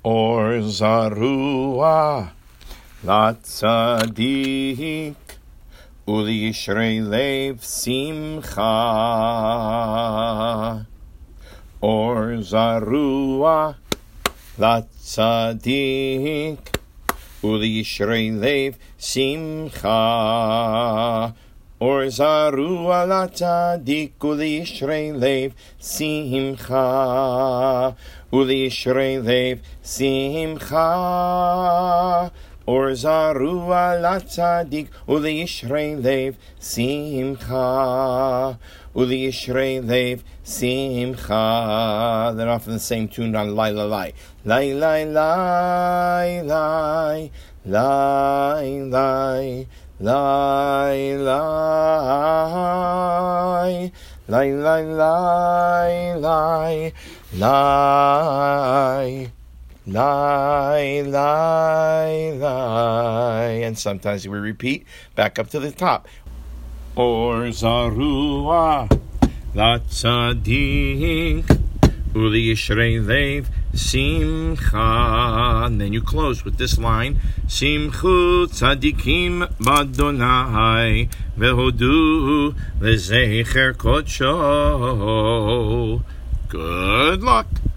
Or Zarua Latzadik Uli Yishrei Lev Simcha. Or Zarua Latzadik Uli Yishrei Lev Simcha. Or Zarua Latzadik Uli Yishrei Lev Simcha. Uli Yishrei Lev Simcha. Or Zarua Latzadik Uli Yishrei Lev Simcha. Uli Yishrei Lev Simcha. They're often the same tune on Lai La Lai. Lai Lai Lai Lai Lai Lai Lai Lai Lai Lai Lai Lai Lai Lai Lai Lai. And sometimes we repeat back up to the top. Or Zarua Latzadik Uli Yishrei Lev Simcha. And then you close with this line: Simchu Tzadikim Badonai Vehodu Lezecher Kodsho. Good luck.